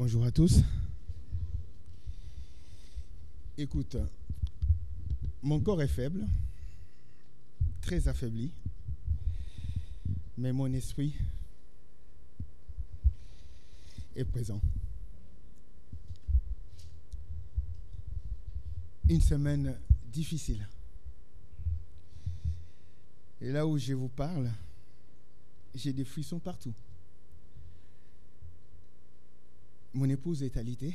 Bonjour à tous. Écoute, mon corps est faible, très affaibli, mais mon esprit est présent. Une semaine difficile. Et là où je vous parle, j'ai des frissons partout. Mon épouse est alitée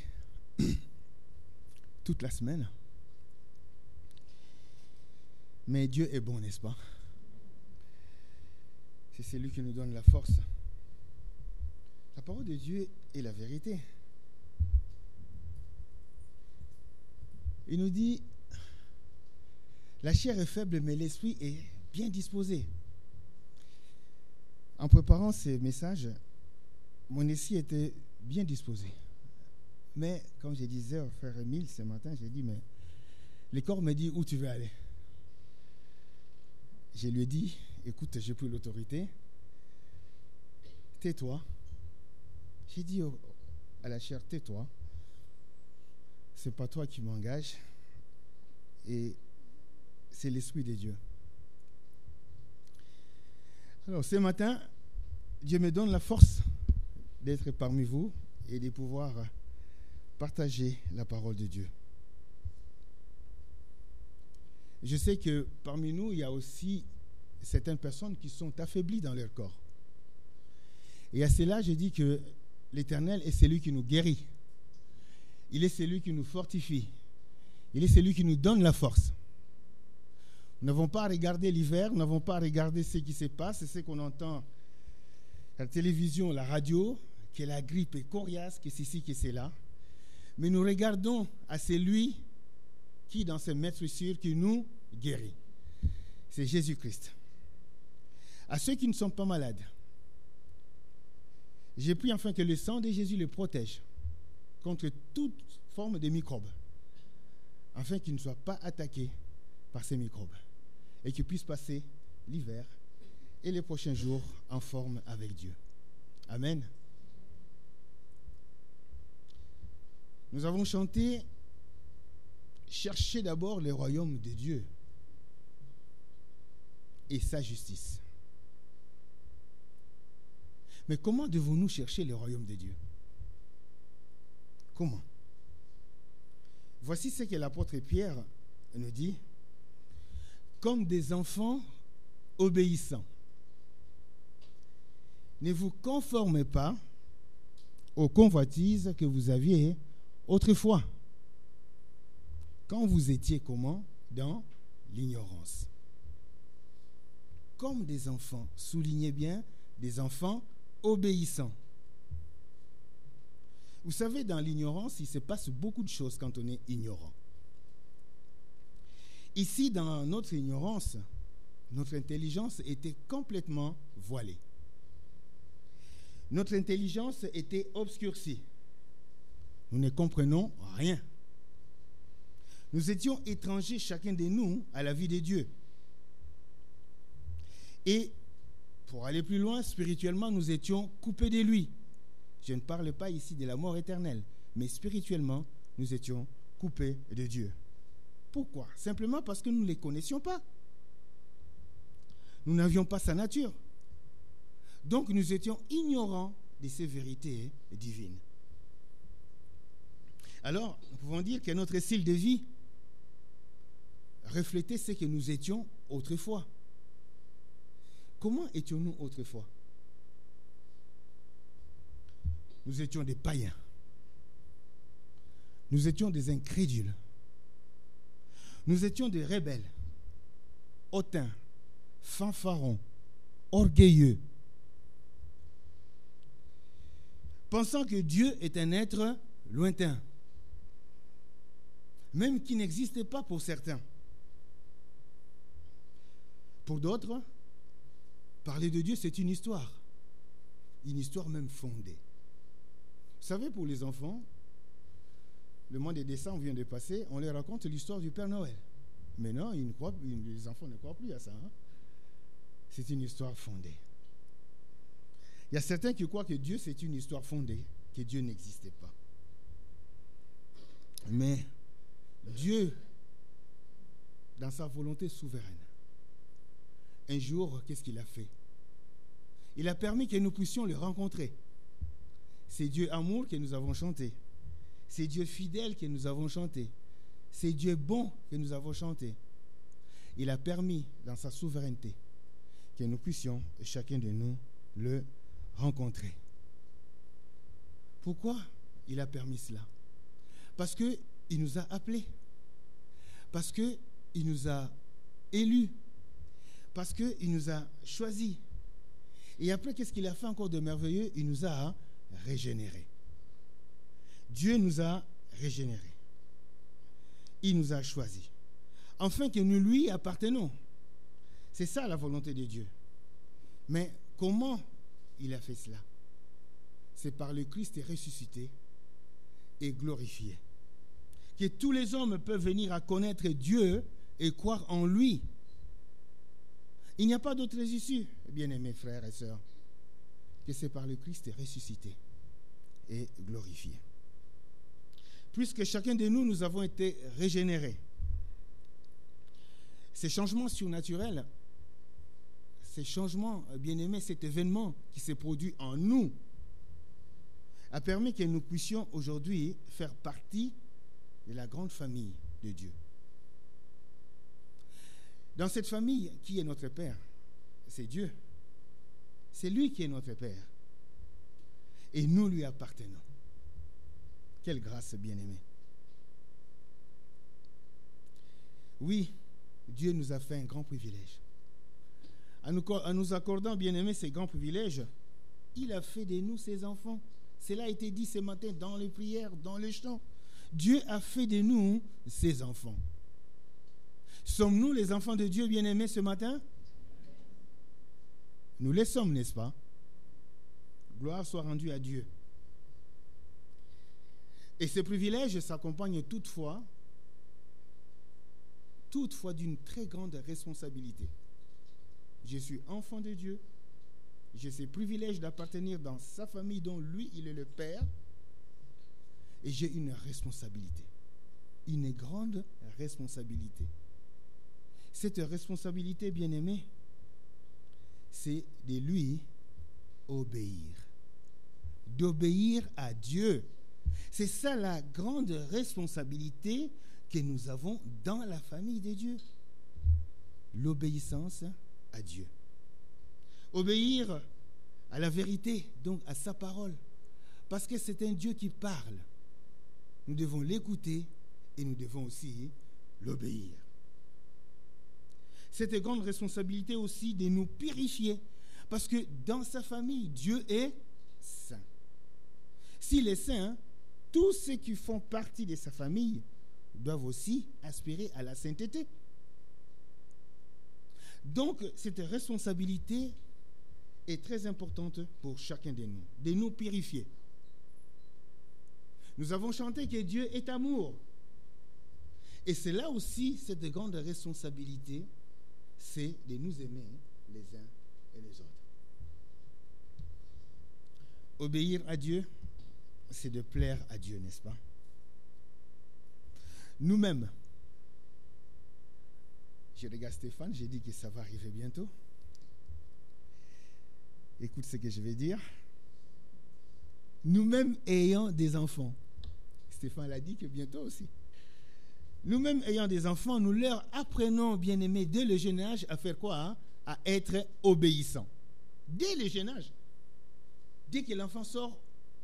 toute la semaine. Mais Dieu est bon, n'est-ce pas? C'est celui qui nous donne la force. La parole de Dieu est la vérité. Il nous dit, la chair est faible, mais l'esprit est bien disposé. En préparant ces messages, mon esprit était bien disposé. Mais, comme je disais au frère Émile ce matin, j'ai dit, mais le corps me dit où tu veux aller. Je lui ai dit, écoute, j'ai pris l'autorité, tais-toi. J'ai dit à la chair, tais-toi. C'est pas toi qui m'engage, et c'est l'Esprit de Dieu. Alors, ce matin, Dieu me donne la force d'être parmi vous et de pouvoir partager la parole de Dieu. Je sais que parmi nous, il y a aussi certaines personnes qui sont affaiblies dans leur corps. Et à cela, je dis que l'Éternel est celui qui nous guérit. Il est celui qui nous fortifie. Il est celui qui nous donne la force. Nous n'avons pas à regarder l'hiver, nous n'avons pas à regarder ce qui se passe, c'est ce qu'on entend à la télévision, la radio, que la grippe est coriace, que c'est ci, que c'est là. Mais nous regardons à celui qui, dans ses maîtresses, qui nous guérit. C'est Jésus-Christ. À ceux qui ne sont pas malades, j'ai pris afin que le sang de Jésus les protège contre toute forme de microbes, afin qu'ils ne soient pas attaqués par ces microbes et qu'ils puissent passer l'hiver et les prochains jours en forme avec Dieu. Amen. Nous avons chanté « Cherchez d'abord le royaume de Dieu et sa justice ». Mais comment devons-nous chercher le royaume de Dieu? Comment? Voici ce que l'apôtre Pierre nous dit. Comme des enfants obéissants, ne vous conformez pas aux convoitises que vous aviez autrefois, quand vous étiez comment? Dans l'ignorance. Comme des enfants, soulignez bien, des enfants obéissants. Vous savez, dans l'ignorance, il se passe beaucoup de choses quand on est ignorant. Ici, dans notre ignorance, notre intelligence était complètement voilée. Notre intelligence était obscurcie. Nous ne comprenons rien. Nous étions étrangers, chacun de nous, à la vie de Dieu. Et pour aller plus loin, spirituellement, nous étions coupés de lui. Je ne parle pas ici de la mort éternelle, mais spirituellement, nous étions coupés de Dieu. Pourquoi? Simplement parce que nous ne les connaissions pas. Nous n'avions pas sa nature. Donc nous étions ignorants de ces vérités divines. Alors, nous pouvons dire que notre style de vie reflétait ce que nous étions autrefois. Comment étions-nous autrefois? Nous étions des païens. Nous étions des incrédules. Nous étions des rebelles, hautains, fanfarons, orgueilleux, pensant que Dieu est un être lointain, même qui n'existe pas pour certains. Pour d'autres, parler de Dieu, c'est une histoire même fondée. Vous savez, pour les enfants, le mois de décembre vient de passer, on leur raconte l'histoire du Père Noël. Mais non, les enfants ne croient plus à ça. C'est une histoire fondée. Il y a certains qui croient que Dieu, c'est une histoire fondée, que Dieu n'existait pas. Mais Dieu, dans sa volonté souveraine, un jour, qu'est-ce qu'il a fait? Il a permis que nous puissions le rencontrer. C'est Dieu amour que nous avons chanté. C'est Dieu fidèle que nous avons chanté. C'est Dieu bon que nous avons chanté. Il a permis, dans sa souveraineté, que nous puissions, chacun de nous, le rencontrer. Pourquoi il a permis cela? Parce qu'il nous a appelés. Parce qu'il nous a élus. Parce qu'il nous a choisis. Et après, qu'est-ce qu'il a fait encore de merveilleux? Il nous a régénérés. Dieu nous a régénérés. Il nous a choisis. Afin que nous lui appartenons. C'est ça la volonté de Dieu. Mais comment il a fait cela? C'est par le Christ ressuscité et glorifié. Que tous les hommes peuvent venir à connaître Dieu et croire en lui. Il n'y a pas d'autre issue, bien-aimés frères et sœurs, que c'est par le Christ ressuscité et glorifié. Puisque chacun de nous, nous avons été régénérés. Ces changements surnaturels, ces changements, bien-aimés, cet événement qui s'est produit en nous, a permis que nous puissions aujourd'hui faire partie de la grande famille de Dieu. Dans cette famille, qui est notre Père? C'est Dieu. C'est lui qui est notre Père. Et nous lui appartenons. Quelle grâce, bien-aimés. Oui, Dieu nous a fait un grand privilège. En nous accordant, bien-aimés, ces grands privilèges, il a fait de nous ses enfants. Cela a été dit ce matin dans les prières, dans les chants. Dieu a fait de nous ses enfants. Sommes-nous les enfants de Dieu bien-aimés ce matin? Nous les sommes, n'est-ce pas? Gloire soit rendue à Dieu. Et ce privilège s'accompagne toutefois d'une très grande responsabilité. Je suis enfant de Dieu. J'ai ce privilège d'appartenir dans sa famille dont lui, il est le Père. Et j'ai une responsabilité. Une grande responsabilité. Cette responsabilité, bien-aimée, c'est de lui obéir. D'obéir à Dieu. C'est ça la grande responsabilité que nous avons dans la famille de Dieu. L'obéissance à Dieu. Obéir à la vérité, donc à sa parole. Parce que c'est un Dieu qui parle. Nous devons l'écouter et nous devons aussi l'obéir. Cette grande responsabilité aussi de nous purifier. Parce que dans sa famille, Dieu est saint. S'il est saint, tous ceux qui font partie de sa famille doivent aussi aspirer à la sainteté. Donc, cette responsabilité est très importante pour chacun de nous purifier. Nous avons chanté que Dieu est amour. Et c'est là aussi cette grande responsabilité, c'est de nous aimer les uns et les autres. Obéir à Dieu, c'est de plaire à Dieu, n'est-ce pas? Nous-mêmes, je regarde Stéphane, j'ai dit que ça va arriver bientôt. Écoute ce que je vais dire. Nous-mêmes ayant des enfants, Stéphane l'a dit que bientôt aussi. Nous-mêmes ayant des enfants, nous leur apprenons, bien-aimés, dès le jeune âge, à faire quoi, hein? À être obéissants. Dès le jeune âge. Dès que l'enfant sort,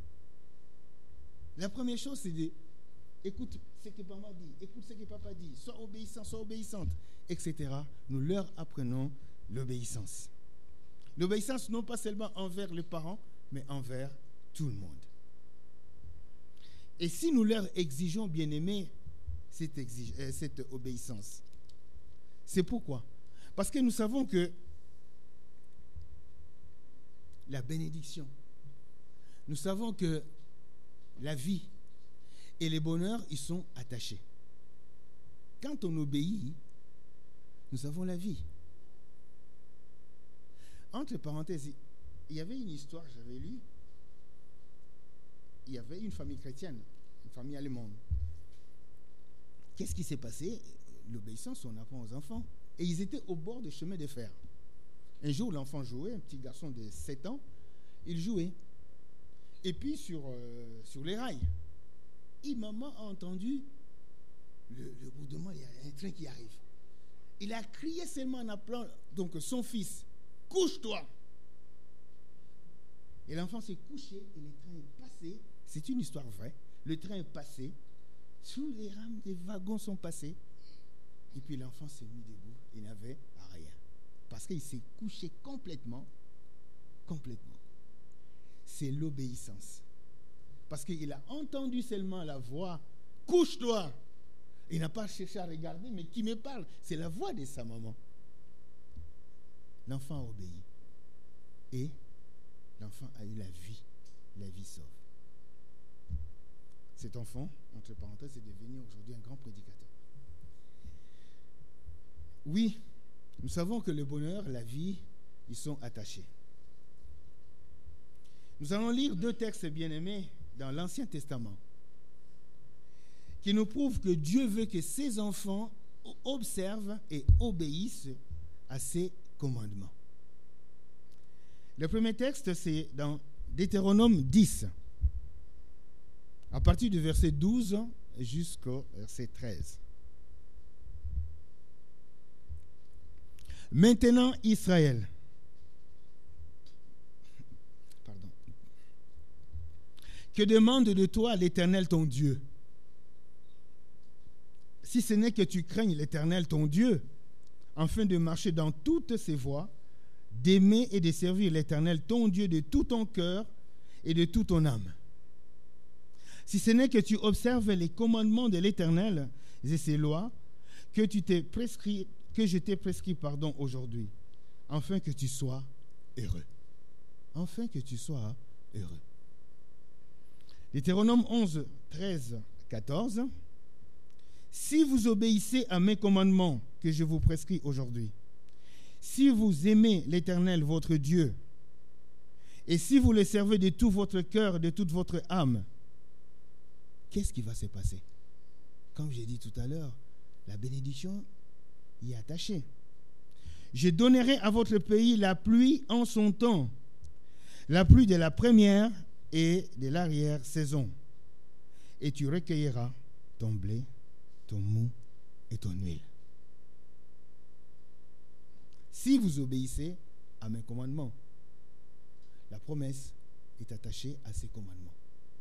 la première chose, c'est de écoute ce que maman dit, écoute ce que papa dit, sois obéissant, sois obéissante, etc. Nous leur apprenons l'obéissance. L'obéissance non pas seulement envers les parents, mais envers tout le monde. Et si nous leur exigeons, bien-aimés, cette obéissance, c'est pourquoi? Parce que nous savons que la bénédiction, nous savons que la vie et le bonheur, ils sont attachés. Quand on obéit, nous avons la vie. Entre parenthèses, il y avait une histoire, j'avais lu. il y avait une famille chrétienne, une famille allemande. Qu'est-ce qui s'est passé? L'obéissance, on apprend aux enfants. Et ils étaient au bord du chemin de fer. Un jour, l'enfant jouait, un petit garçon de 7 ans, il jouait. Et puis sur les rails, et maman a entendu le bourdonnement, il y a un train qui arrive. Il a crié seulement en appelant donc son fils, couche-toi. Et l'enfant s'est couché et le train est passé. C'est une histoire vraie. Le train est passé, sous les rames des wagons sont passés. Et puis l'enfant s'est mis debout, il n'avait rien. Parce qu'il s'est couché complètement. C'est l'obéissance. Parce qu'il a entendu seulement la voix, couche-toi. Il n'a pas cherché à regarder, mais qui me parle? C'est la voix de sa maman. L'enfant a obéi. Et l'enfant a eu la vie sauve. Cet enfant, entre parenthèses, est devenu aujourd'hui un grand prédicateur. Oui, nous savons que le bonheur, la vie, ils sont attachés. Nous allons lire 2 textes bien-aimés dans l'Ancien Testament qui nous prouvent que Dieu veut que ses enfants observent et obéissent à ses commandements. Le premier texte, c'est dans Deutéronome 10, à partir du verset 12 jusqu'au verset 13. Maintenant, Israël, que demande de toi l'Éternel ton Dieu? Si ce n'est que tu craignes l'Éternel ton Dieu, afin de marcher dans toutes ses voies, d'aimer et de servir l'Éternel ton Dieu de tout ton cœur et de toute ton âme. Si ce n'est que tu observes les commandements de l'Éternel et ses lois que je t'ai prescrit aujourd'hui, afin que tu sois heureux. Afin que tu sois heureux. Deutéronome 11, 13, 14. Si vous obéissez à mes commandements que je vous prescris aujourd'hui, si vous aimez l'Éternel votre Dieu, et si vous le servez de tout votre cœur, de toute votre âme, qu'est-ce qui va se passer? Comme j'ai dit tout à l'heure, la bénédiction y est attachée. Je donnerai à votre pays la pluie en son temps, la pluie de la première et de l'arrière-saison. Et tu recueilleras ton blé, ton mou et ton huile. Si vous obéissez à mes commandements, la promesse est attachée à ces commandements.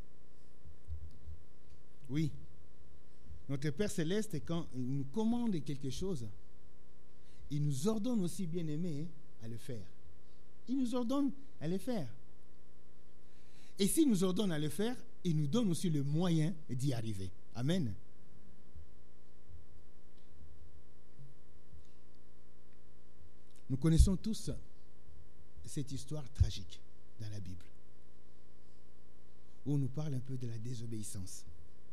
Oui, notre Père Céleste, quand il nous commande quelque chose, il nous ordonne aussi, bien-aimés, à le faire. Il nous ordonne à le faire. Et s'il nous ordonne à le faire, il nous donne aussi le moyen d'y arriver. Amen. Nous connaissons tous cette histoire tragique dans la Bible, où on nous parle un peu de la désobéissance.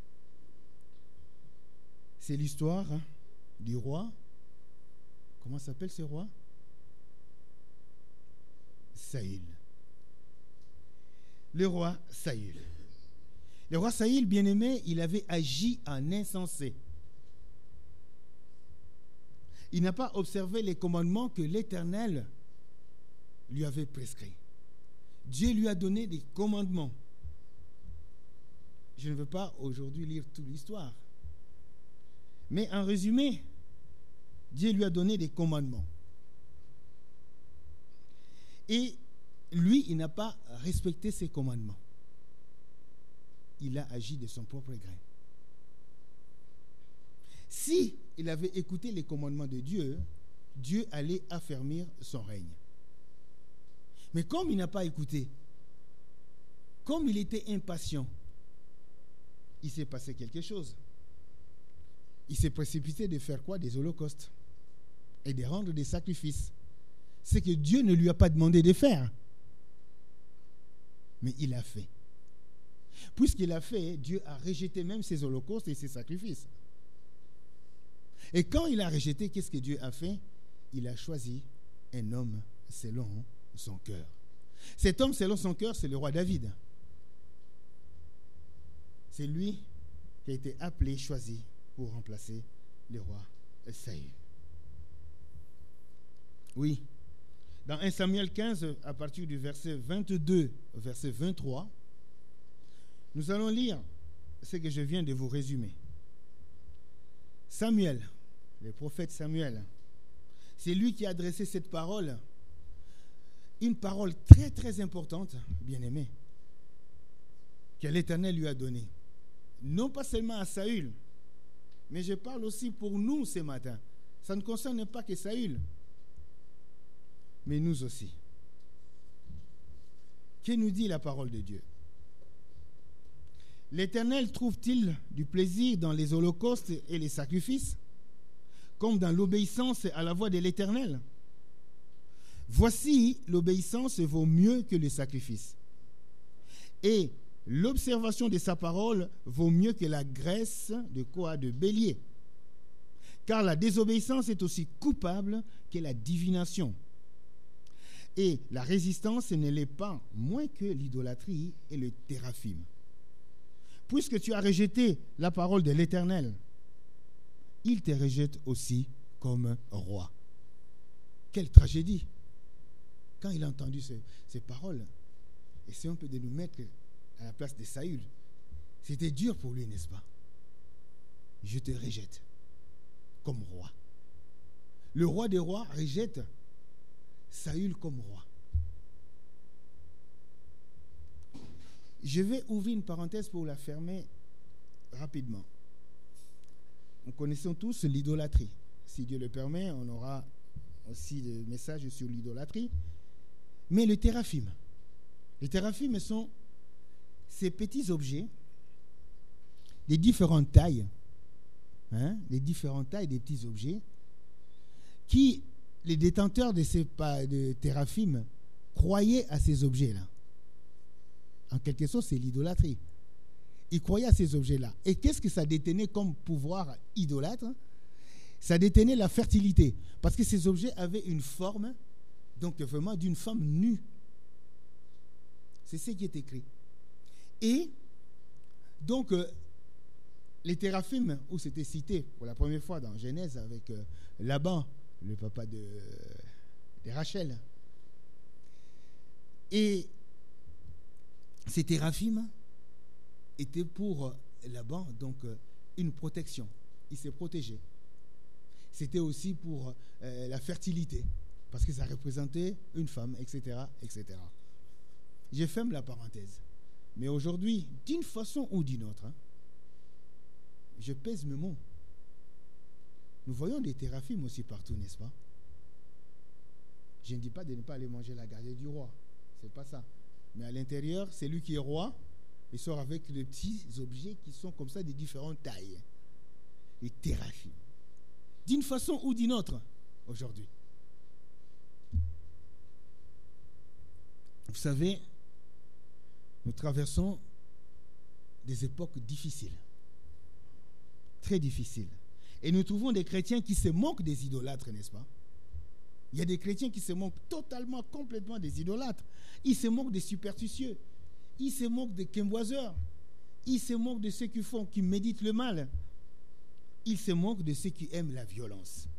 C'est l'histoire du roi. Comment s'appelle ce roi? Saül. Le roi Saül. Le roi Saül, bien-aimé, il avait agi en insensé. Il n'a pas observé les commandements que l'Éternel lui avait prescrits. Dieu lui a donné des commandements. Je ne veux pas aujourd'hui lire toute l'histoire. Mais en résumé, Dieu lui a donné des commandements. Et lui, il n'a pas respecté ces commandements. Il a agi de son propre gré. Si il avait écouté les commandements de Dieu, Dieu allait affermir son règne. Mais comme il n'a pas écouté, comme il était impatient, il s'est passé quelque chose. Il s'est précipité de faire quoi? Des holocaustes et de rendre des sacrifices. C'est que Dieu ne lui a pas demandé de faire. Mais il a fait. Puisqu'il a fait, Dieu a rejeté même ses holocaustes et ses sacrifices. Et quand il a rejeté, qu'est-ce que Dieu a fait? Il a choisi un homme selon son cœur. Cet homme selon son cœur, c'est le roi David. C'est lui qui a été appelé, choisi pour remplacer le roi Saül. Oui. Dans 1 Samuel 15, à partir du verset 22 au verset 23, nous allons lire ce que je viens de vous résumer. Samuel, le prophète Samuel, c'est lui qui a adressé cette parole, une parole très très importante, bien-aimé, que l'Éternel lui a donnée. Non pas seulement à Saül, mais je parle aussi pour nous ce matin. Ça ne concerne pas que Saül, mais nous aussi. Que nous dit la parole de Dieu? L'Éternel trouve-t-il du plaisir dans les holocaustes et les sacrifices, comme dans l'obéissance à la voix de l'Éternel? Voici, l'obéissance vaut mieux que le sacrifice, et l'observation de sa parole vaut mieux que la graisse de quoi? De bélier. Car la désobéissance est aussi coupable que la divination. Et la résistance ne l'est pas moins que l'idolâtrie et le téraphim. Puisque tu as rejeté la parole de l'Éternel, il te rejette aussi comme roi. Quelle tragédie! Quand il a entendu ces paroles, essayons un peu de nous mettre à la place de Saül. C'était dur pour lui, n'est-ce pas? Je te rejette comme roi. Le roi des rois rejette Saül comme roi. Je vais ouvrir une parenthèse pour la fermer rapidement. Nous connaissons tous l'idolâtrie. Si Dieu le permet, on aura aussi des messages sur l'idolâtrie. Mais le téraphim. Les téraphimes sont ces petits objets des différentes tailles, des petits objets qui, les détenteurs de ces téraphimes croyaient à ces objets-là. En quelque sorte, c'est l'idolâtrie. Ils croyaient à ces objets-là. Et qu'est-ce que ça détenait comme pouvoir idolâtre? Ça détenait la fertilité. Parce que ces objets avaient une forme, donc vraiment d'une femme nue. C'est ce qui est écrit. Et donc, les téraphimes, où c'était cité pour la première fois dans Genèse avec Laban, le papa de Rachel. Et ces téraphimes étaient pour Laban donc une protection. Il s'est protégé. C'était aussi pour la fertilité, parce que ça représentait une femme, etc., etc. Je ferme la parenthèse. Mais aujourd'hui, d'une façon ou d'une autre, je pèse mes mots. Nous voyons des téraphimes aussi partout, n'est-ce pas? Je ne dis pas de ne pas aller manger la galerie du roi. C'est pas ça. Mais à l'intérieur, c'est lui qui est roi. Il sort avec des petits objets qui sont comme ça de différentes tailles. Les téraphimes. D'une façon ou d'une autre, aujourd'hui. Vous savez, nous traversons des époques difficiles. Très difficiles. Et nous trouvons des chrétiens qui se moquent des idolâtres, n'est-ce pas? Il y a des chrétiens qui se moquent totalement, complètement des idolâtres. Ils se moquent des superstitieux. Ils se moquent des quimboiseurs. Ils se moquent de ceux qui méditent le mal. Ils se moquent de ceux qui aiment la violence.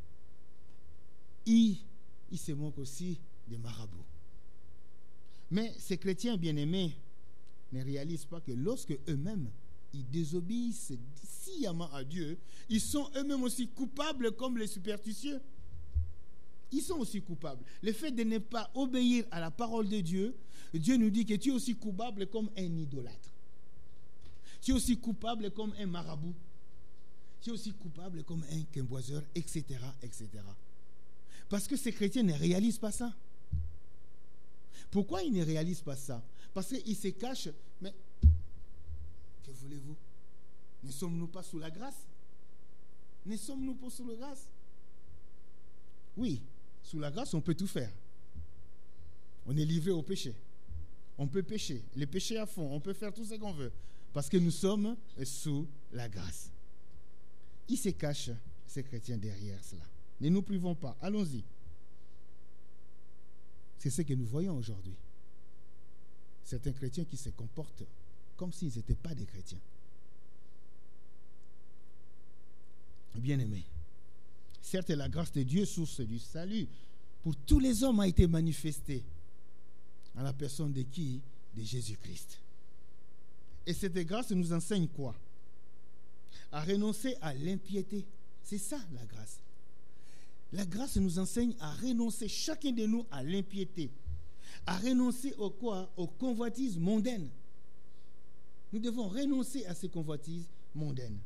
Ils se moquent aussi des marabouts. Mais ces chrétiens bien-aimés ne réalisent pas que lorsque eux-mêmes ils désobéissent sciemment à Dieu, ils sont eux-mêmes aussi coupables comme les superstitieux. Ils sont aussi coupables. Le fait de ne pas obéir à la parole de Dieu, Dieu nous dit que tu es aussi coupable comme un idolâtre. Tu es aussi coupable comme un marabout. Tu es aussi coupable comme un quimboiseur, etc., etc. Parce que ces chrétiens ne réalisent pas ça. Pourquoi ils ne réalisent pas ça? Parce qu'ils se cachent. Mais que voulez-vous? Ne sommes-nous pas sous la grâce? Ne sommes-nous pas sous la grâce? Oui, sous la grâce, on peut tout faire. On est livré au péché. On peut pécher, les péchés à fond, on peut faire tout ce qu'on veut. Parce que nous sommes sous la grâce. Ils se cachent, ces chrétiens, derrière cela. Ne nous privons pas. Allons-y. C'est ce que nous voyons aujourd'hui. Certains chrétiens qui se comportent comme s'ils n'étaient pas des chrétiens. Bien-aimés, certes, la grâce de Dieu, source du salut, pour tous les hommes a été manifestée en la personne de qui? De Jésus-Christ. Et cette grâce nous enseigne quoi? À renoncer à l'impiété. C'est ça la grâce. La grâce nous enseigne à renoncer, chacun de nous, à l'impiété. À renoncer au quoi? Aux convoitises mondaines. Nous devons renoncer à ces convoitises mondaines.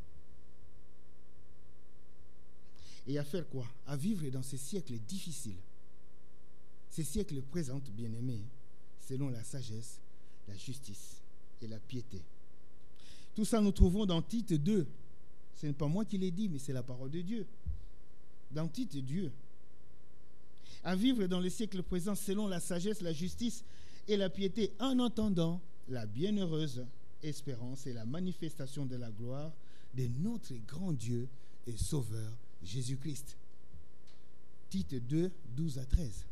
Et à faire quoi? À vivre dans ces siècles difficiles. Ces siècles présentent, bien-aimés, selon la sagesse, la justice et la piété. Tout ça nous trouvons dans Tite 2. Ce n'est pas moi qui l'ai dit, mais c'est la parole de Dieu. Dans Tite 2. À vivre dans les siècles présents selon la sagesse, la justice et la piété, en entendant la bienheureuse espérance et la manifestation de la gloire de notre grand Dieu et Sauveur Jésus-Christ. Tite 2, 12 à 13.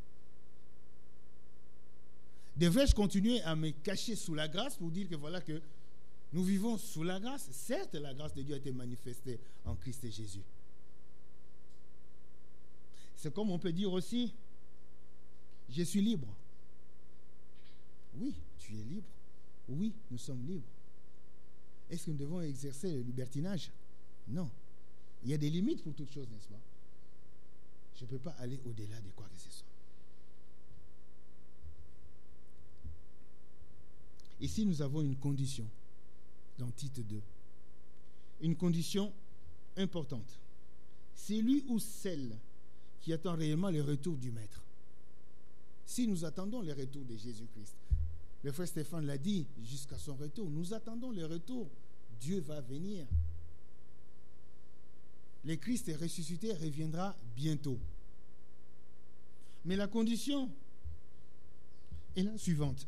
Devrais-je continuer à me cacher sous la grâce pour dire que voilà que nous vivons sous la grâce? Certes, la grâce de Dieu a été manifestée en Christ Jésus. C'est comme on peut dire aussi, je suis libre. Oui, tu es libre. Oui, nous sommes libres. Est-ce que nous devons exercer le libertinage? Non. Il y a des limites pour toutes choses, n'est-ce pas? Je ne peux pas aller au-delà de quoi que ce soit. Ici, nous avons une condition dans Tite 2. Une condition importante. C'est lui ou celle qui attend réellement le retour du Maître. Si nous attendons le retour de Jésus-Christ, le frère Stéphane l'a dit, jusqu'à son retour, nous attendons le retour. Dieu va venir. Le Christ est ressuscité, reviendra bientôt. Mais la condition est la suivante.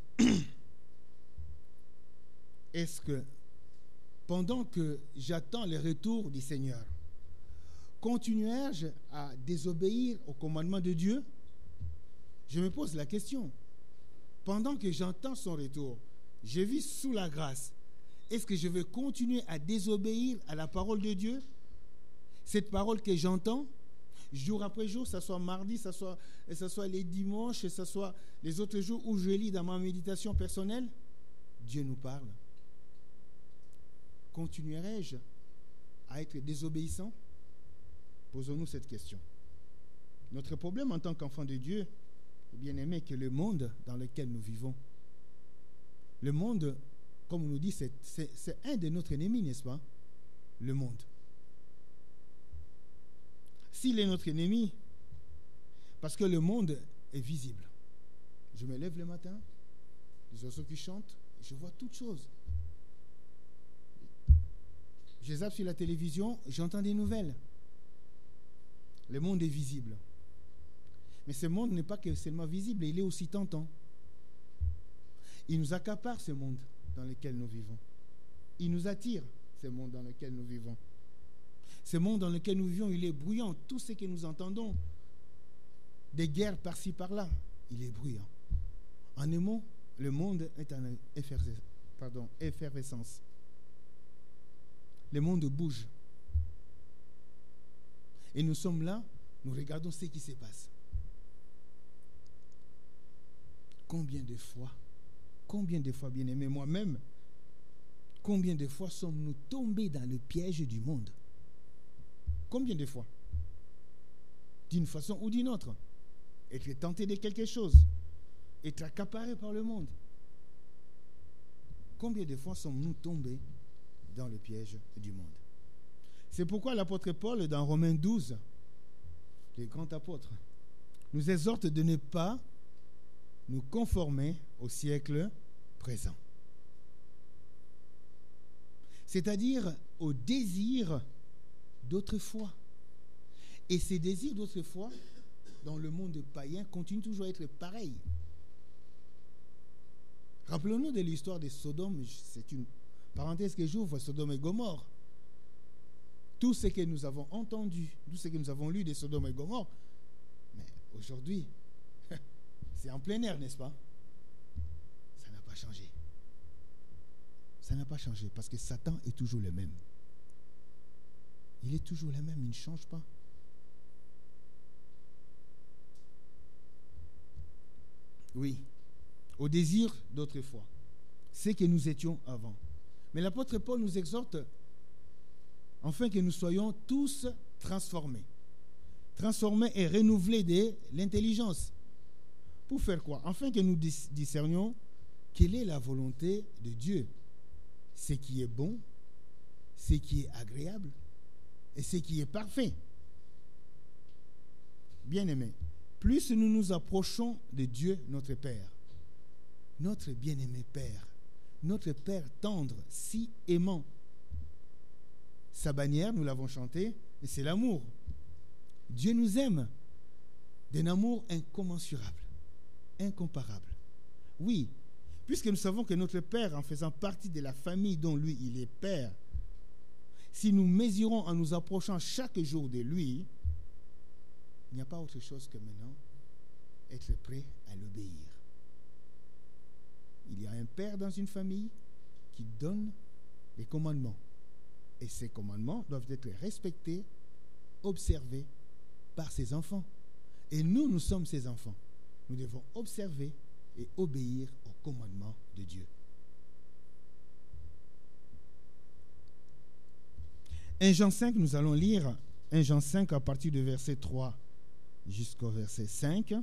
Est-ce que, pendant que j'attends le retour du Seigneur, continuerai-je à désobéir au commandement de Dieu? Je me pose la question. Pendant que j'entends son retour, je vis sous la grâce. Est-ce que je vais continuer à désobéir à la parole de Dieu? Cette parole que j'entends, jour après jour, ça soit mardi, ça soit les dimanches, ça soit les autres jours où je lis dans ma méditation personnelle, Dieu nous parle. Continuerai-je à être désobéissant? Posons-nous cette question. Notre problème en tant qu'enfant de Dieu, bien aimé, que le monde dans lequel nous vivons, le monde, comme on nous dit, c'est un de notre ennemi, n'est-ce pas? Le monde. S'il est notre ennemi, parce que le monde est visible. Je me lève le matin, les oiseaux qui chantent, je vois toutes choses. Je zappe sur la télévision, j'entends des nouvelles. Le monde est visible. Mais ce monde n'est pas que seulement visible, il est aussi tentant. Il nous accapare, ce monde dans lequel nous vivons. Il nous attire, ce monde dans lequel nous vivons. Ce monde dans lequel nous vivons, il est bruyant. Tout ce que nous entendons, des guerres par-ci, par-là, il est bruyant. En un mot, le monde est en effervescence. Le monde bouge. Et nous sommes là, nous regardons ce qui se passe. Combien de fois, bien-aimés, moi-même, combien de fois sommes-nous tombés dans le piège du monde? Combien de fois? D'une façon ou d'une autre. Être tenté de quelque chose. Être accaparé par le monde. Combien de fois sommes-nous tombés dans le piège du monde? C'est pourquoi l'apôtre Paul, dans Romains 12, le grand apôtre, nous exhorte de ne pas nous conformer au siècle présent. C'est-à-dire au désir d'autrefois. Et ces désirs d'autrefois, dans le monde païen, continuent toujours à être pareils. Rappelons-nous de l'histoire de Sodome. C'est une parenthèse que j'ouvre, Sodome et Gomorrhe. Tout ce que nous avons entendu, tout ce que nous avons lu de Sodome et Gomorrhe, mais aujourd'hui, c'est en plein air, n'est-ce pas? Ça n'a pas changé. Ça n'a pas changé parce que Satan est toujours le même. Il est toujours le même, il ne change pas. Oui, au désir d'autrefois, ce que nous étions avant. Mais l'apôtre Paul nous exhorte afin que nous soyons tous transformés. Transformés et renouvelés de l'intelligence. Pour faire quoi? Afin que nous discernions quelle est la volonté de Dieu. Ce qui est bon, ce qui est agréable et ce qui est parfait. Bien-aimés, plus nous nous approchons de Dieu, notre Père, notre bien-aimé Père, notre Père tendre, si aimant. Sa bannière, nous l'avons chanté, et c'est l'amour. Dieu nous aime d'un amour incommensurable, incomparable. Oui, puisque nous savons que notre Père, en faisant partie de la famille dont lui, il est Père, si nous mesurons en nous approchant chaque jour de lui, il n'y a pas autre chose que maintenant être prêt à l'obéir. Il y a un père dans une famille qui donne des commandements. Et ces commandements doivent être respectés, observés par ses enfants. Et nous, nous sommes ses enfants. Nous devons observer et obéir aux commandements de Dieu. 1 Jean 5, nous allons lire 1 Jean 5 à partir du verset 3 jusqu'au verset 5.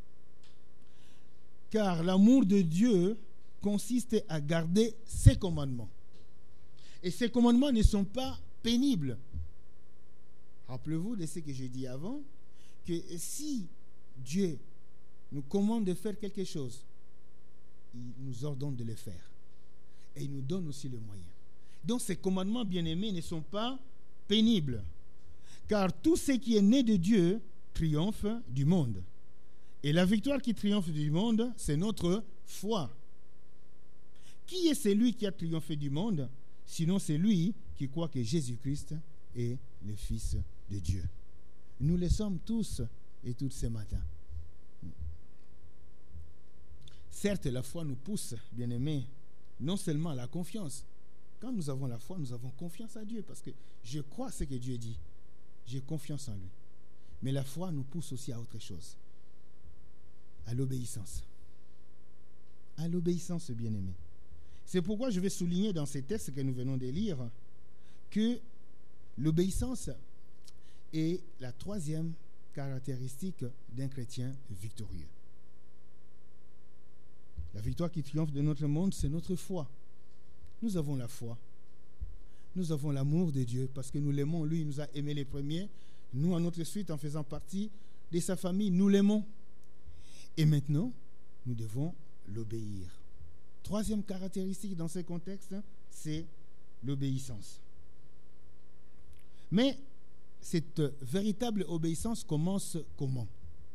Car l'amour de Dieu consiste à garder ses commandements. Et ces commandements ne sont pas pénibles. Rappelez-vous de ce que j'ai dit avant, que si Dieu nous commande de faire quelque chose, il nous ordonne de le faire. Et il nous donne aussi le moyen. Donc ces commandements, bien-aimés, ne sont pas pénibles. Car tout ce qui est né de Dieu triomphe du monde. Et la victoire qui triomphe du monde, c'est notre foi. Qui est celui qui a triomphé du monde, sinon celui qui croit que Jésus-Christ est le Fils de Dieu? Nous le sommes tous et toutes ce matin. Certes, la foi nous pousse, bien-aimés, non seulement à la confiance. Quand nous avons la foi, nous avons confiance à Dieu parce que je crois ce que Dieu dit. J'ai confiance en lui. Mais la foi nous pousse aussi à autre chose. À l'obéissance. À l'obéissance, bien-aimés. C'est pourquoi je vais souligner dans ces textes que nous venons de lire que l'obéissance est la troisième caractéristique d'un chrétien victorieux. La victoire qui triomphe de notre monde, c'est notre foi. Nous avons la foi. Nous avons l'amour de Dieu parce que nous l'aimons. Lui, il nous a aimés les premiers. Nous, à notre suite, en faisant partie de sa famille, nous l'aimons. Et maintenant, nous devons l'obéir. Troisième caractéristique dans ce contexte, c'est l'obéissance. Mais cette véritable obéissance commence comment?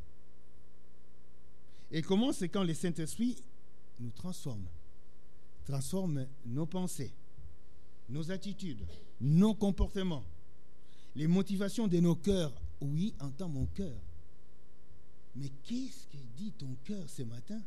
Elle commence quand le Saint-Esprit nous transforme nos pensées, nos attitudes, nos comportements, les motivations de nos cœurs. Oui, entends mon cœur. Mais qu'est-ce que dit ton cœur ce matin?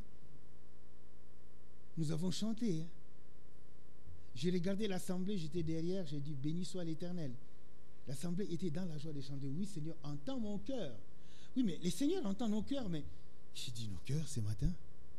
Nous avons chanté. Hein? J'ai regardé l'assemblée, j'étais derrière, j'ai dit béni soit l'Éternel. L'assemblée était dans la joie de chanter. Oui, Seigneur, entends mon cœur. Oui, mais le Seigneur entend nos cœurs, mais j'ai dit nos cœurs ce matin.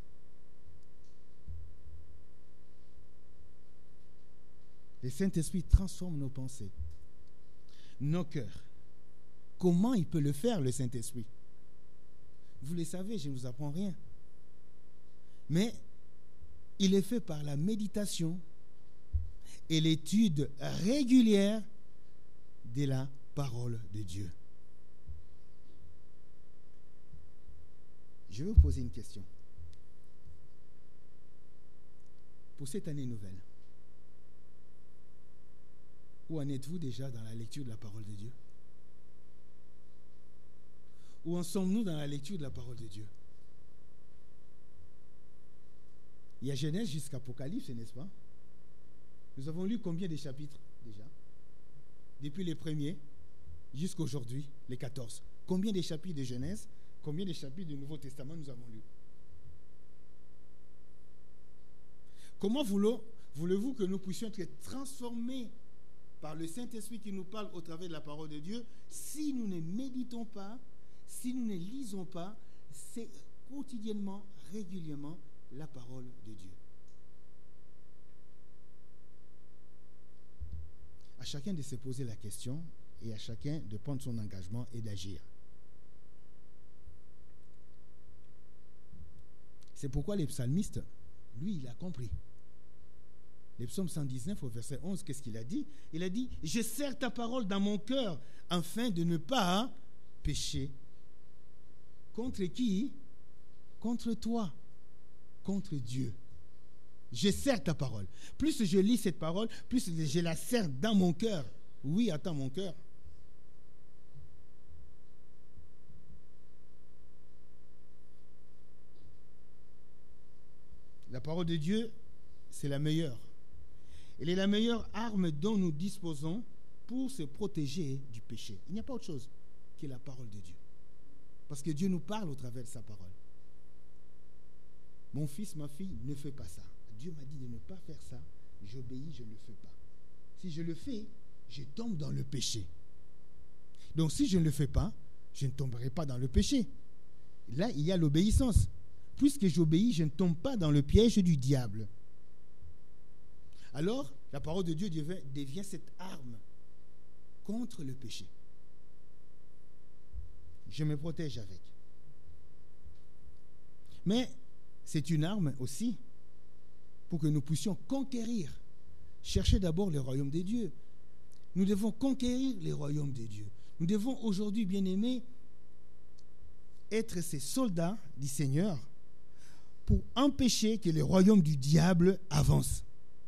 Le Saint-Esprit transforme nos pensées, nos cœurs. Comment il peut le faire, le Saint-Esprit? Vous le savez, je ne vous apprends rien. Mais il est fait par la méditation et l'étude régulière de la parole de Dieu. Je vais vous poser une question. Pour cette année nouvelle, où en êtes-vous déjà dans la lecture de la parole de Dieu? Où en sommes-nous dans la lecture de la parole de Dieu? Il y a Genèse jusqu'à Apocalypse, n'est-ce pas? Nous avons lu combien de chapitres déjà? Depuis les premiers jusqu'à aujourd'hui, les 14. Combien de chapitres de Genèse, combien de chapitres du Nouveau Testament nous avons lus? Comment voulez-vous que nous puissions être transformés par le Saint-Esprit qui nous parle au travers de la parole de Dieu, si nous ne méditons pas, si nous ne lisons pas, c'est quotidiennement, régulièrement, la parole de Dieu. À chacun de se poser la question et à chacun de prendre son engagement et d'agir. C'est pourquoi les psalmistes, lui, il a compris. Le psaume 119 au verset 11, qu'est-ce qu'il a dit? Il a dit, je serre ta parole dans mon cœur afin de ne pas pécher. Contre qui? Contre toi, contre Dieu. Je serre ta parole. Plus je lis cette parole, plus je la serre dans mon cœur. Oui, attends, mon cœur. La parole de Dieu, c'est la meilleure. Elle est la meilleure arme dont nous disposons pour se protéger du péché. Il n'y a pas autre chose que la parole de Dieu. Parce que Dieu nous parle au travers de sa parole. Mon fils, ma fille, ne fais pas ça. Dieu m'a dit de ne pas faire ça. J'obéis, je ne le fais pas. Si je le fais, je tombe dans le péché. Donc si je ne le fais pas, je ne tomberai pas dans le péché. Là, il y a l'obéissance. Puisque j'obéis, je ne tombe pas dans le piège du diable. Alors, la parole de Dieu devient cette arme contre le péché. Je me protège avec. Mais c'est une arme aussi pour que nous puissions conquérir. Chercher d'abord le royaume de Dieu. Nous devons conquérir le royaume de Dieu. Nous devons aujourd'hui, bien-aimés, être ces soldats du Seigneur pour empêcher que le royaume du diable avance.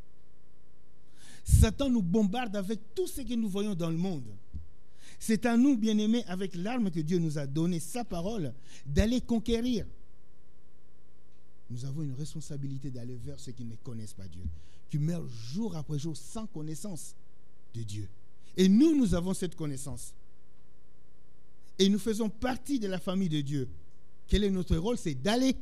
Satan nous bombarde avec tout ce que nous voyons dans le monde. C'est à nous, bien-aimés, avec l'arme que Dieu nous a donnée, sa parole, d'aller conquérir. Nous avons une responsabilité d'aller vers ceux qui ne connaissent pas Dieu, qui meurent jour après jour sans connaissance de Dieu. Et nous avons cette connaissance. Et nous faisons partie de la famille de Dieu. Quel est notre rôle? C'est d'aller.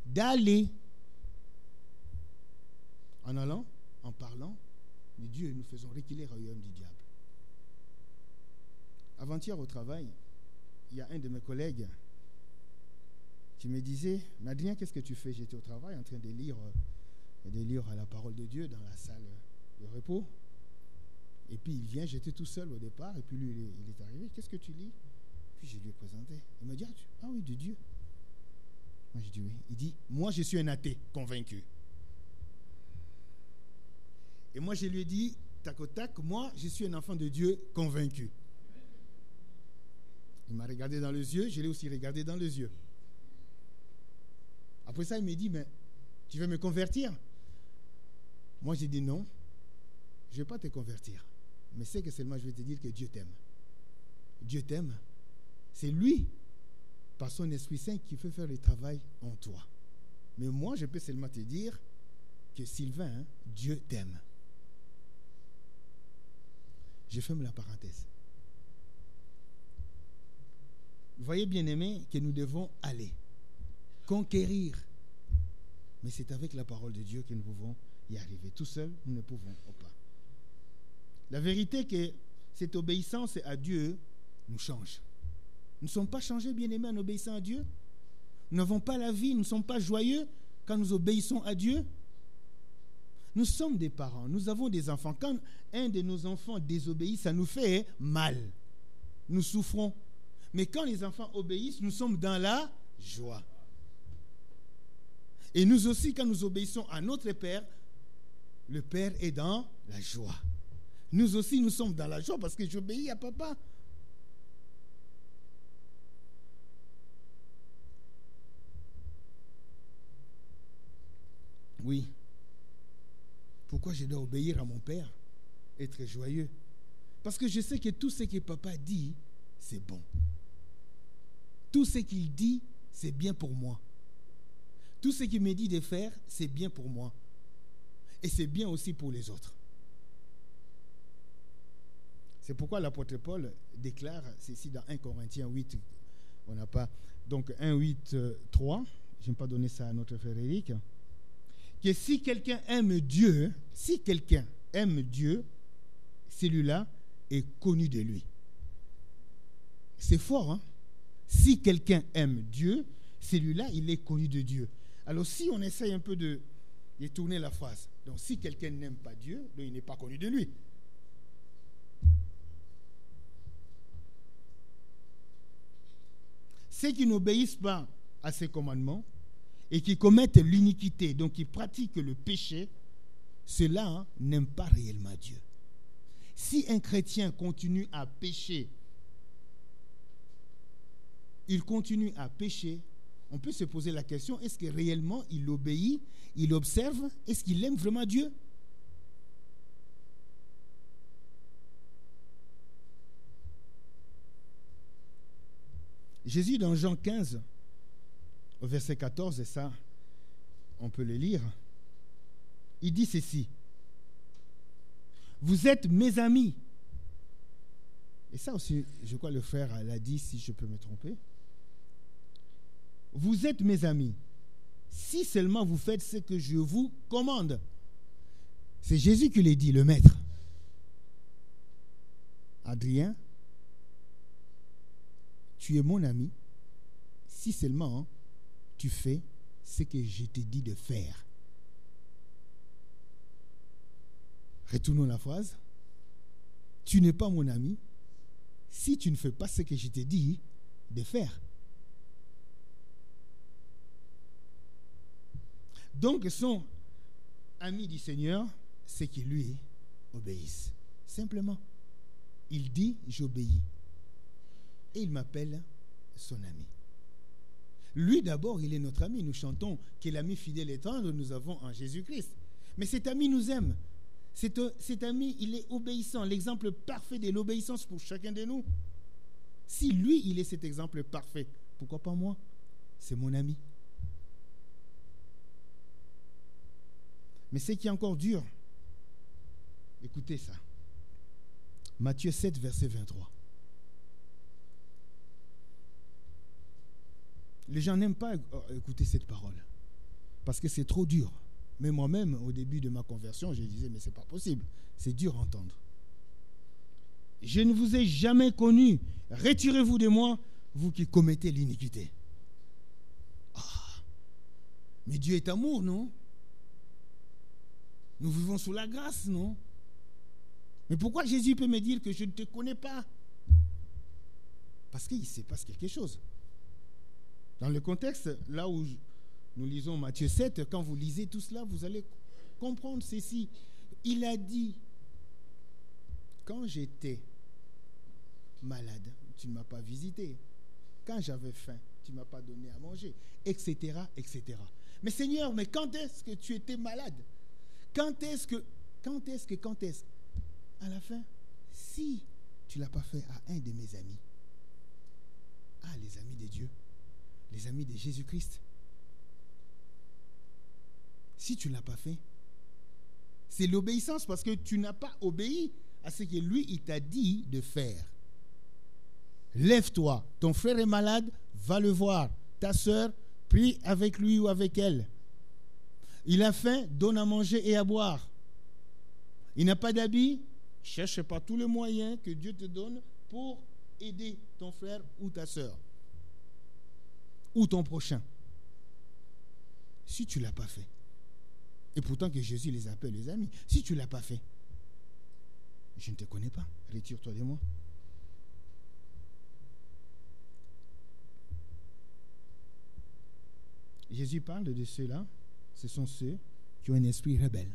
En allant, en parlant de Dieu, nous faisons reculer le royaume du diable. Avant-hier au travail, il y a un de mes collègues qui me disait, Adrien, qu'est-ce que tu fais? J'étais au travail en train de lire la parole de Dieu dans la salle de repos. Et puis il vient, j'étais tout seul au départ, et puis lui, il est arrivé, qu'est-ce que tu lis? Puis je lui ai présenté. Il m'a dit, ah oui, de Dieu. Moi, j'ai dit oui. Il dit, moi, je suis un athée convaincu. Et moi, je lui ai dit, tac au tac, moi, je suis un enfant de Dieu convaincu. Il m'a regardé dans les yeux, je l'ai aussi regardé dans les yeux. Après ça, il m'a dit, mais tu veux me convertir? Moi, j'ai dit non, je ne vais pas te convertir. Mais c'est que seulement je vais te dire que Dieu t'aime. Dieu t'aime. C'est lui, par son Esprit Saint, qui fait faire le travail en toi. Mais moi, je peux seulement te dire que Sylvain, Dieu t'aime. Je ferme la parenthèse. Vous voyez, bien-aimés, que nous devons aller conquérir. Mais c'est avec la parole de Dieu que nous pouvons y arriver. Tout seul, nous ne pouvons pas. La vérité est que cette obéissance à Dieu nous change. Nous ne sommes pas changés, bien-aimés, en obéissant à Dieu. Nous n'avons pas la vie, nous ne sommes pas joyeux quand nous obéissons à Dieu. Nous sommes des parents, nous avons des enfants. Quand un de nos enfants désobéit, ça nous fait mal. Nous souffrons. Mais quand les enfants obéissent, nous sommes dans la joie. Et nous aussi, quand nous obéissons à notre Père, le Père est dans la joie. Nous aussi, nous sommes dans la joie parce que j'obéis à papa. Oui. Pourquoi je dois obéir à mon Père? Être joyeux. Parce que je sais que tout ce que papa dit, c'est bon. Tout ce qu'il dit, c'est bien pour moi. Tout ce qu'il me dit de faire, c'est bien pour moi. Et c'est bien aussi pour les autres. C'est pourquoi l'apôtre Paul déclare, c'est ici dans 1 Corinthiens 8, on n'a pas, donc 1, 8, 3, je n'ai pas donné ça à notre frère Eric, que si quelqu'un aime Dieu, celui-là est connu de lui. C'est fort, hein? Si quelqu'un aime Dieu, celui-là, il est connu de Dieu. Alors si on essaye un peu de tourner la phrase, donc si quelqu'un n'aime pas Dieu, donc il n'est pas connu de lui. Ceux qui n'obéissent pas à ses commandements et qui commettent l'iniquité, donc qui pratiquent le péché, ceux-là n'aiment pas réellement Dieu. Si un chrétien continue à pécher, il continue à pécher, on peut se poser la question, est-ce que réellement il obéit, il observe, est-ce qu'il aime vraiment Dieu? Jésus, dans Jean 15, au verset 14, et ça, on peut le lire, il dit ceci: vous êtes mes amis. Et ça aussi, je crois le frère l'a dit, si je peux me tromper. Vous êtes mes amis, si seulement vous faites ce que je vous commande. C'est Jésus qui l'a dit, le maître. Adrien, tu es mon ami, si seulement tu fais ce que je t'ai dit de faire. Retournons la phrase. Tu n'es pas mon ami si tu ne fais pas ce que je t'ai dit de faire. Donc, son ami du Seigneur, c'est qu'il lui obéisse. Simplement. Il dit, j'obéis. Et il m'appelle son ami. Lui, d'abord, il est notre ami. Nous chantons que l'ami fidèle et tendre nous avons en Jésus-Christ. Mais cet ami nous aime. Cet ami, il est obéissant. L'exemple parfait de l'obéissance pour chacun de nous. Si lui, il est cet exemple parfait, pourquoi pas moi? C'est mon ami. Mais ce qui est encore dur, écoutez ça. Matthieu 7, verset 23. Les gens n'aiment pas écouter cette parole parce que c'est trop dur. Mais moi-même, au début de ma conversion, je disais, mais c'est pas possible. C'est dur à entendre. Je ne vous ai jamais connu. Retirez-vous de moi, vous qui commettez l'iniquité. Ah, mais Dieu est amour, non? Nous vivons sous la grâce, non? Mais pourquoi Jésus peut me dire que je ne te connais pas? Parce qu'il se passe quelque chose. Dans le contexte, là où nous lisons Matthieu 7, quand vous lisez tout cela, vous allez comprendre ceci. Il a dit, quand j'étais malade, tu ne m'as pas visité. Quand j'avais faim, tu ne m'as pas donné à manger, etc., etc. Mais Seigneur, mais quand est-ce que tu étais malade? Quand est-ce à la fin, si tu ne l'as pas fait à un de mes amis, les amis de Dieu, les amis de Jésus-Christ, si tu ne l'as pas fait, c'est l'obéissance parce que tu n'as pas obéi à ce que lui, il t'a dit de faire. Lève-toi, ton frère est malade, va le voir. Ta soeur, prie avec lui ou avec elle. Il a faim, donne à manger et à boire. Il n'a pas d'habit, cherche par tous les moyens que Dieu te donne pour aider ton frère ou ta soeur ou ton prochain. Si tu ne l'as pas fait, et pourtant que Jésus les appelle les amis, si tu ne l'as pas fait, je ne te connais pas, retire-toi de moi. Jésus parle de ceux-là, ce sont ceux qui ont un esprit rebelle,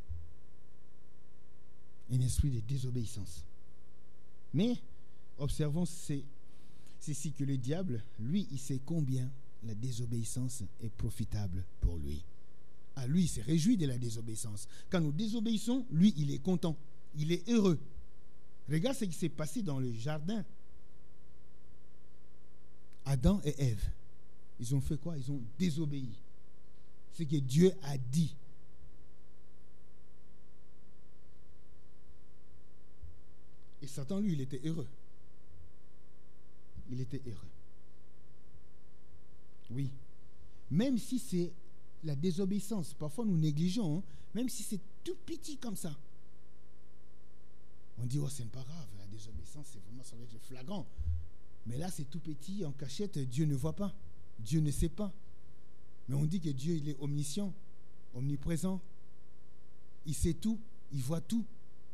un esprit de désobéissance. Mais observons ceci que le diable, lui, il sait combien la désobéissance est profitable pour lui. À lui, il se réjouit de la désobéissance. Quand nous désobéissons, lui, il est content, il est heureux. Regarde ce qui s'est passé dans le jardin. Adam et Ève, ils ont fait quoi? Ils ont désobéi. Ce que Dieu a dit. Et Satan, lui, il était heureux. Il était heureux. Oui. Même si c'est la désobéissance, parfois nous négligeons, même si c'est tout petit comme ça. On dit, oh, c'est pas grave, la désobéissance, c'est vraiment, ça va être flagrant. Mais là, c'est tout petit, en cachette, Dieu ne voit pas. Dieu ne sait pas. Mais on dit que Dieu, il est omniscient, omniprésent. Il sait tout, il voit tout.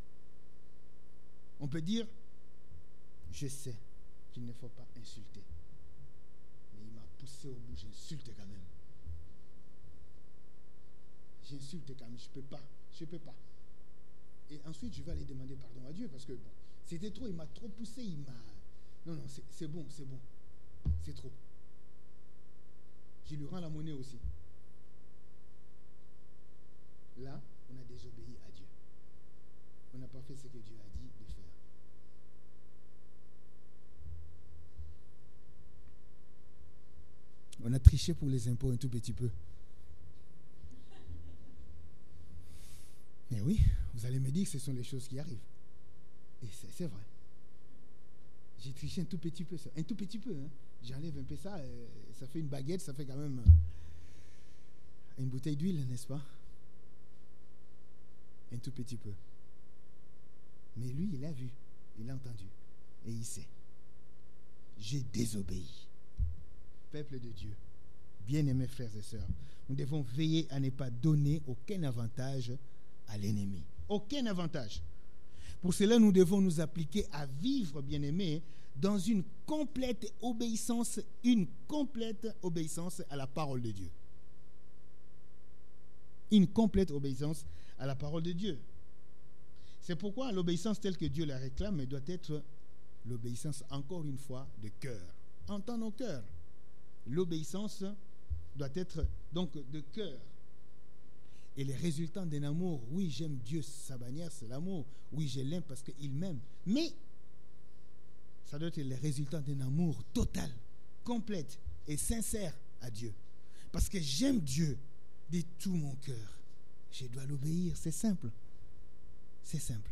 On peut dire, je sais qu'il ne faut pas insulter. Mais il m'a poussé au bout, j'insulte quand même. J'insulte quand même, je ne peux pas. Et ensuite, je vais aller demander pardon à Dieu parce que bon, c'était trop, il m'a trop poussé, Non, c'est bon, c'est trop. Je lui rends la monnaie aussi. Là, on a désobéi à Dieu. On n'a pas fait ce que Dieu a dit de faire. On a triché pour les impôts un tout petit peu. Mais oui, vous allez me dire que ce sont les choses qui arrivent. Et c'est vrai. J'ai triché un tout petit peu. Un tout petit peu. Hein. J'enlève un peu ça. Ça fait une baguette, ça fait quand même une bouteille d'huile, n'est-ce pas? Un tout petit peu. Mais lui, il a vu, il a entendu. Et il sait. J'ai désobéi. Peuple de Dieu, bien-aimés frères et sœurs, nous devons veiller à ne pas donner aucun avantage à l'ennemi. Aucun avantage. Pour cela, nous devons nous appliquer à vivre, bien-aimés, dans une complète obéissance à la parole de Dieu. Une complète obéissance à la parole de Dieu. C'est pourquoi l'obéissance telle que Dieu la réclame doit être l'obéissance, encore une fois, de cœur. Entends nos cœurs. L'obéissance doit être donc de cœur. Et les résultats d'un amour, oui, j'aime Dieu, sa bannière, c'est l'amour. Oui, je l'aime parce qu'il m'aime. Mais ça doit être les résultats d'un amour total, complet et sincère à Dieu. Parce que j'aime Dieu de tout mon cœur. Je dois l'obéir, c'est simple. C'est simple.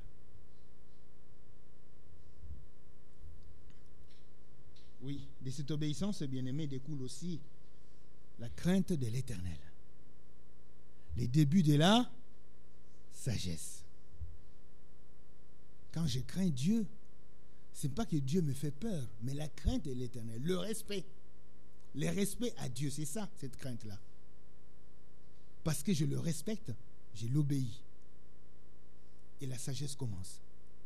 Oui, de cette obéissance, bien-aimé, découle aussi la crainte de l'Éternel. Les débuts de la sagesse. Quand je crains Dieu, ce n'est pas que Dieu me fait peur, mais la crainte de l'Éternel, le respect. Le respect à Dieu, c'est ça, cette crainte-là. Parce que je le respecte, je l'obéis. Et la sagesse commence.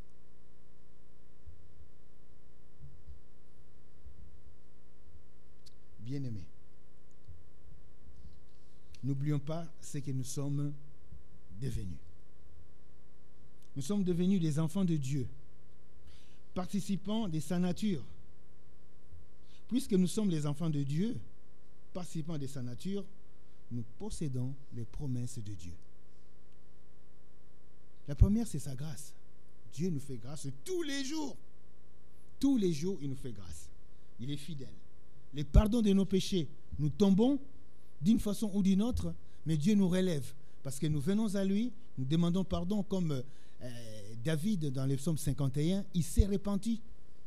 Bien-aimés, n'oublions pas ce que nous sommes devenus. Nous sommes devenus des enfants de Dieu, participants de sa nature. Puisque nous sommes les enfants de Dieu, participants de sa nature, nous possédons les promesses de Dieu. La première, c'est sa grâce. Dieu nous fait grâce tous les jours. Tous les jours, il nous fait grâce. Il est fidèle. Les pardons de nos péchés, nous tombons d'une façon ou d'une autre, mais Dieu nous relève. Parce que nous venons à lui, nous demandons pardon comme David dans le psaume 51, il s'est repenti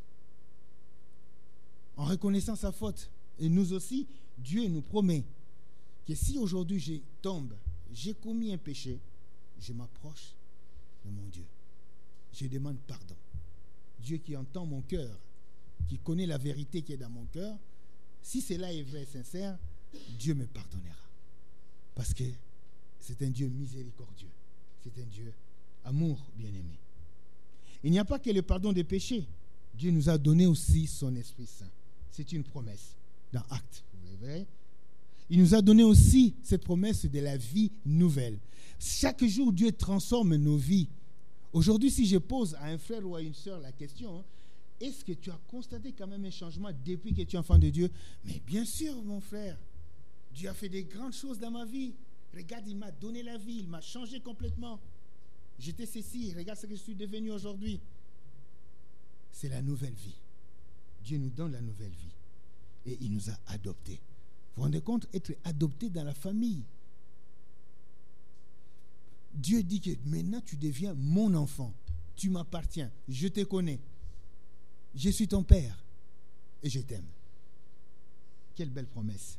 en reconnaissant sa faute. Et nous aussi, Dieu nous promet que si aujourd'hui je tombe, j'ai commis un péché, je m'approche de mon Dieu. Je demande pardon. Dieu qui entend mon cœur, qui connaît la vérité qui est dans mon cœur, si cela est vrai et sincère, Dieu me pardonnera. Parce que c'est un Dieu miséricordieux. C'est un Dieu amour, bien-aimé. Il n'y a pas que le pardon des péchés. Dieu nous a donné aussi son Esprit Saint. C'est une promesse dans Actes. Vous verrez. Il nous a donné aussi cette promesse de la vie nouvelle. Chaque jour, Dieu transforme nos vies. Aujourd'hui, si je pose à un frère ou à une sœur la question, est-ce que tu as constaté quand même un changement depuis que tu es enfant de Dieu? Mais bien sûr, mon frère. Dieu a fait des grandes choses dans ma vie. Regarde, il m'a donné la vie, il m'a changé complètement. J'étais ceci, regarde ce que je suis devenu aujourd'hui. C'est la nouvelle vie. Dieu nous donne la nouvelle vie. Et il nous a adoptés. Vous vous rendez compte, être adopté dans la famille. Dieu dit que maintenant tu deviens mon enfant. Tu m'appartiens, je te connais. Je suis ton père et je t'aime. Quelle belle promesse.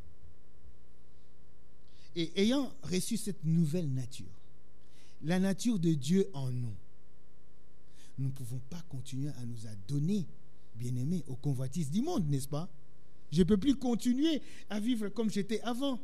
Et ayant reçu cette nouvelle nature, la nature de Dieu en nous, nous ne pouvons pas continuer à nous adonner, bien-aimés, aux convoitises du monde, n'est-ce pas? Je ne peux plus continuer à vivre comme j'étais avant.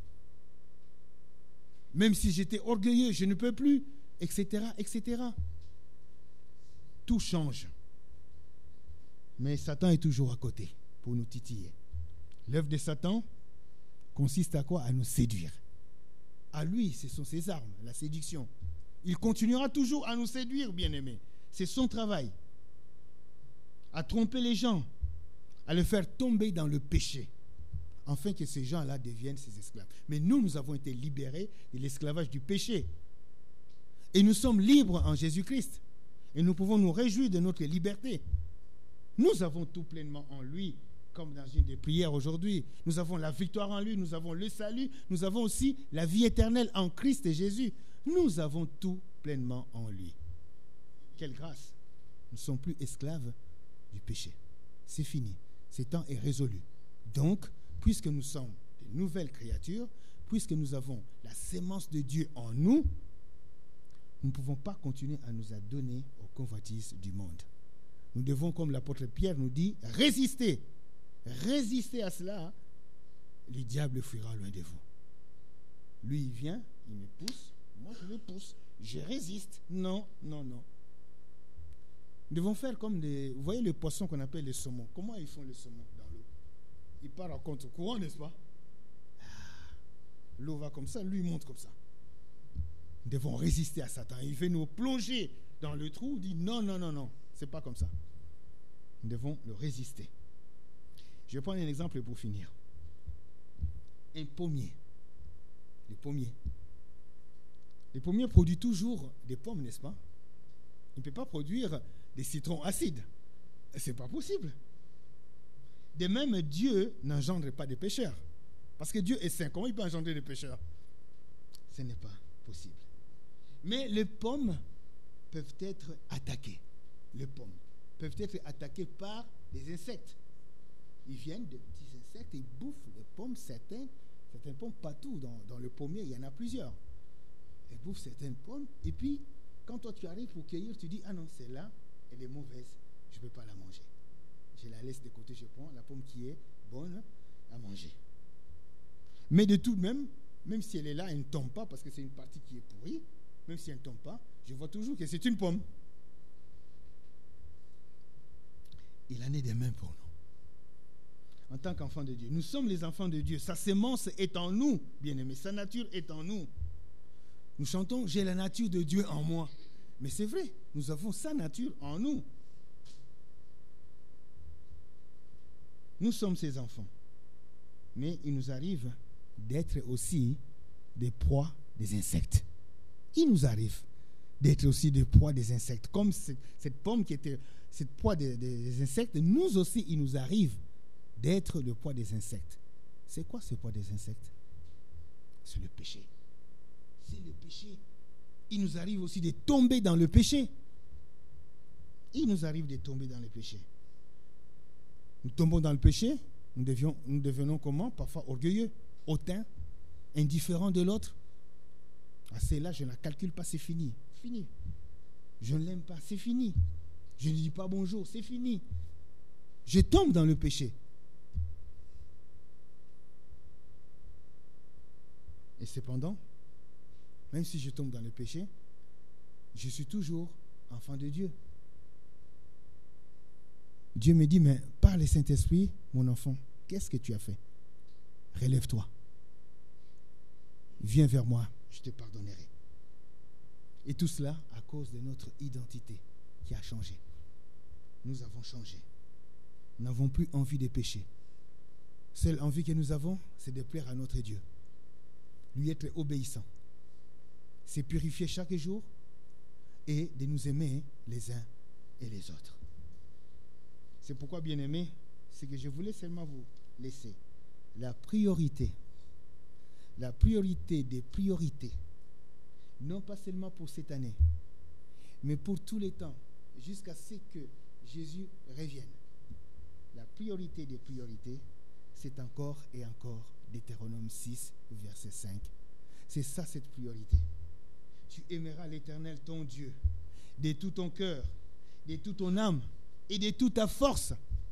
Même si j'étais orgueilleux, je ne peux plus, etc., etc. Tout change. Mais Satan est toujours à côté pour nous titiller. L'œuvre de Satan consiste à quoi? À nous séduire. À lui, ce sont ses armes, la séduction. Il continuera toujours à nous séduire, bien-aimés. C'est son travail. À tromper les gens, à le faire tomber dans le péché, afin que ces gens-là deviennent ses esclaves. Mais nous avons été libérés de l'esclavage du péché. Et nous sommes libres en Jésus-Christ. Et nous pouvons nous réjouir de notre liberté. Nous avons tout pleinement en lui, comme dans une des prières aujourd'hui. Nous avons la victoire en lui, nous avons le salut, nous avons aussi la vie éternelle en Christ et Jésus. Nous avons tout pleinement en lui. Quelle grâce! Nous ne sommes plus esclaves du péché. C'est fini. Ce temps est résolu. Donc, puisque nous sommes de nouvelles créatures, puisque nous avons la sémence de Dieu en nous, nous ne pouvons pas continuer à nous adonner aux convoitises du monde. Nous devons, comme l'apôtre Pierre nous dit, résister. Résister à cela, le diable fuira loin de vous. Lui, il vient, il me pousse, moi je le pousse. Je résiste. Non, non, non. Nous devons faire comme vous voyez les poissons qu'on appelle les saumons. Comment ils font les saumons dans l'eau? Ils partent en contre-courant, n'est-ce pas? L'eau va comme ça, lui il monte comme ça. Nous devons résister à Satan. Il veut nous plonger dans le trou. Il dit non, non, non, non. C'est pas comme ça. Nous devons le résister. Je vais prendre un exemple pour finir. Un pommier. Le pommier. Le pommier produit toujours des pommes, n'est-ce pas? Il ne peut pas produire des citrons acides. Ce n'est pas possible. De même, Dieu n'engendre pas de pécheurs. Parce que Dieu est saint. Comment il peut engendrer des pécheurs? Ce n'est pas possible. Mais les pommes peuvent être attaquées. Les pommes peuvent être attaquées par des insectes. Ils viennent de petits insectes, ils bouffent les pommes, certaines pommes partout dans le pommier, il y en a plusieurs. Ils bouffent certaines pommes, et puis quand toi tu arrives pour cueillir, tu dis ah non, celle-là, elle est mauvaise, je ne peux pas la manger. Je la laisse de côté, je prends la pomme qui est bonne à manger. Mais de tout de même si elle est là, elle ne tombe pas parce que c'est une partie qui est pourrie, même si elle ne tombe pas, je vois toujours que c'est une pomme. Il en est de même pour nous. En tant qu'enfants de Dieu, nous sommes les enfants de Dieu. Sa sémence est en nous, bien-aimés. Sa nature est en nous. Nous chantons, j'ai la nature de Dieu en moi. Mais c'est vrai, nous avons sa nature en nous. Nous sommes ses enfants. Mais il nous arrive d'être aussi des proies des insectes. Il nous arrive d'être aussi des proies des insectes. Comme cette pomme qui était cette proie des insectes, nous aussi, il nous arrive d'être le poids des insectes. C'est quoi ce poids des insectes? C'est le péché. C'est le péché. Il nous arrive aussi de tomber dans le péché. Il nous arrive de tomber dans le péché. Nous tombons dans le péché, nous devenons comment? Parfois orgueilleux, hautains, indifférents de l'autre. Ah, c'est là, je ne la calcule pas, c'est fini. Fini. Je ne l'aime pas, c'est fini. Je ne dis pas bonjour, c'est fini. Je tombe dans le péché. Et cependant, même si je tombe dans le péché, je suis toujours enfant de Dieu. Dieu me dit, mais par le Saint-Esprit, mon enfant, qu'est-ce que tu as fait? Relève-toi. Viens vers moi, je te pardonnerai. Et tout cela à cause de notre identité qui a changé. Nous avons changé. Nous n'avons plus envie de pécher. Seule envie que nous avons, c'est de plaire à notre Dieu. Lui être obéissant. C'est purifier chaque jour et de nous aimer les uns et les autres. C'est pourquoi, bien-aimés, c'est que je voulais seulement vous laisser la priorité des priorités, non pas seulement pour cette année, mais pour tous les temps, jusqu'à ce que Jésus revienne. La priorité des priorités, c'est encore et encore Deutéronome 6, verset 5. C'est ça, cette priorité. Tu aimeras l'Éternel, ton Dieu, de tout ton cœur, de toute ton âme et de toute ta force.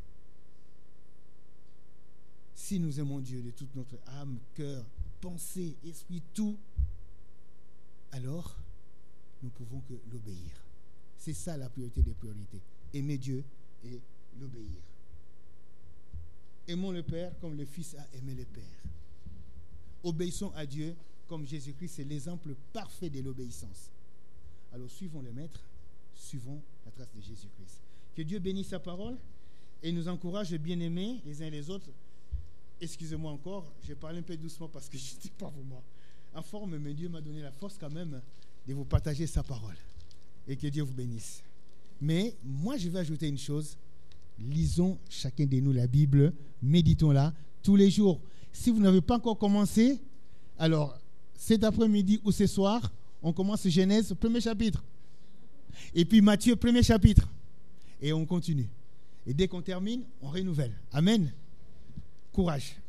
Si nous aimons Dieu de toute notre âme, cœur, pensée, esprit, tout, alors nous pouvons que l'obéir. C'est ça la priorité des priorités. Aimer Dieu et l'obéir. Aimons le Père comme le Fils a aimé le Père. Obéissons à Dieu comme Jésus-Christ, c'est l'exemple parfait de l'obéissance. Alors suivons le Maître, suivons la trace de Jésus-Christ. Que Dieu bénisse sa parole et nous encourage, bien-aimés, les uns et les autres. Excusez-moi encore, je parle un peu doucement parce que je ne suis pas vraiment en forme, mais Dieu m'a donné la force quand même de vous partager sa parole. Et que Dieu vous bénisse. Mais moi, je vais ajouter une chose. Lisons chacun de nous la Bible, méditons-la tous les jours. Si vous n'avez pas encore commencé, alors cet après-midi ou ce soir, on commence Genèse, premier chapitre. Et puis Matthieu, premier chapitre. Et on continue. Et dès qu'on termine, on renouvelle. Amen. Courage.